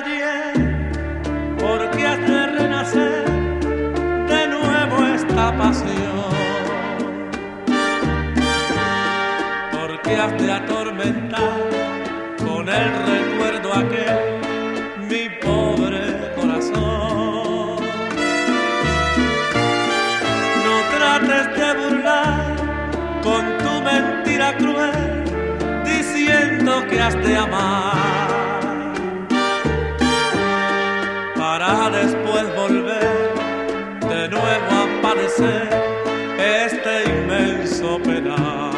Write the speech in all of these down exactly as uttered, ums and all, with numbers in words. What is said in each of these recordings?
ayer, porque has de renacer de nuevo esta pasión, porque has de atormentar con el recuerdo aquel mi pobre corazón. No trates de burlar con tu mentira cruel, diciendo que has de amar, para después volver de nuevo a padecer este inmenso penal.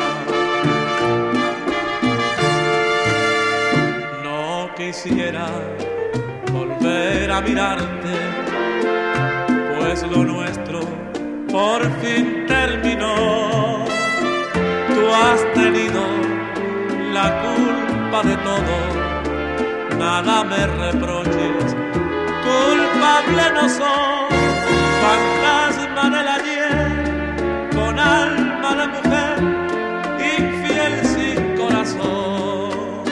No quisiera volver a mirarte, pues lo nuestro por fin terminó. Tú has tenido la culpa de todo, nada me reproches, culpable no soy. Fantasma del ayer, con alma de mujer, infiel sin corazón.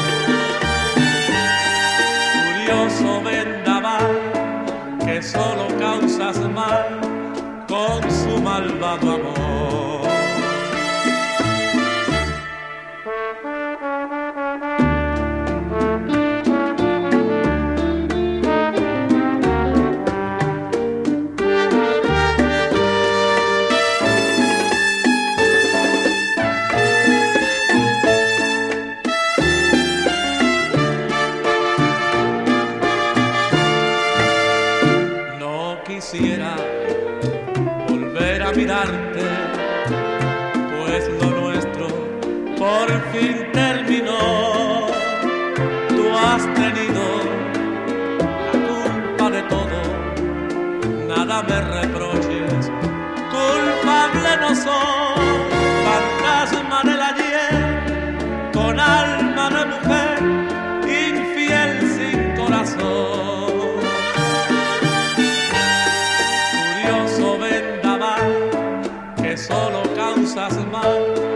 Furioso vendaval, que solo causas mal con su malvado amor. Quisiera volver a mirarte, pues lo nuestro por fin terminó. Tú has tenido la culpa de todo, nada me reproches, culpable no soy. Fantasma del ayer, con alma de mujer, infiel sin corazón. Solo causas mal